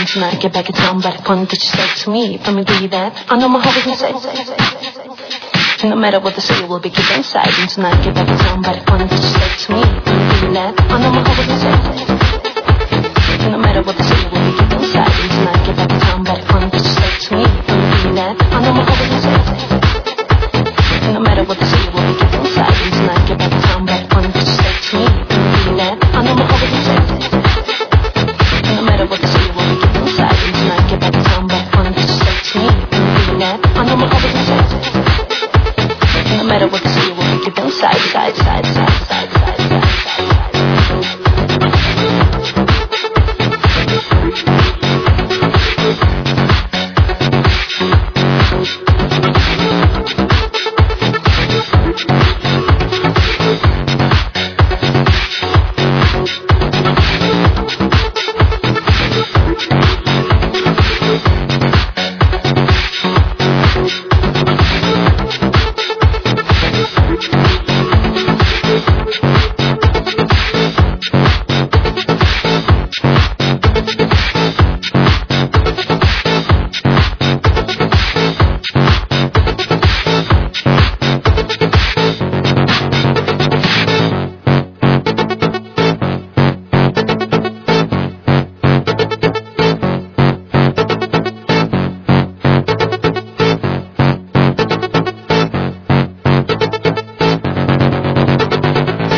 tonight. Get back in town by the fun that you said to me. Let me give you that. I know my heart is inside. And no matter what they say, we'll be keep inside. And tonight, get back in town by the fun that you said to me. Let me give you that. I know my heart is inside. And no matter what they say, we'll be keep inside. And tonight, get back in town by the fun that you said to me. Let me give you that. I know my heart is inside. And no matter what they say, we'll be keep inside. And tonight, get back in town by the fun that you said to me. Let me give you that. I know my heart is inside. No matter what they say, we'll be keep inside. And tonight, get back in town by the fun that you said to me. Let me give you that. I know my heart is inside. No matter what they say, we'll be keep inside, side, side, side, side, side, side, side.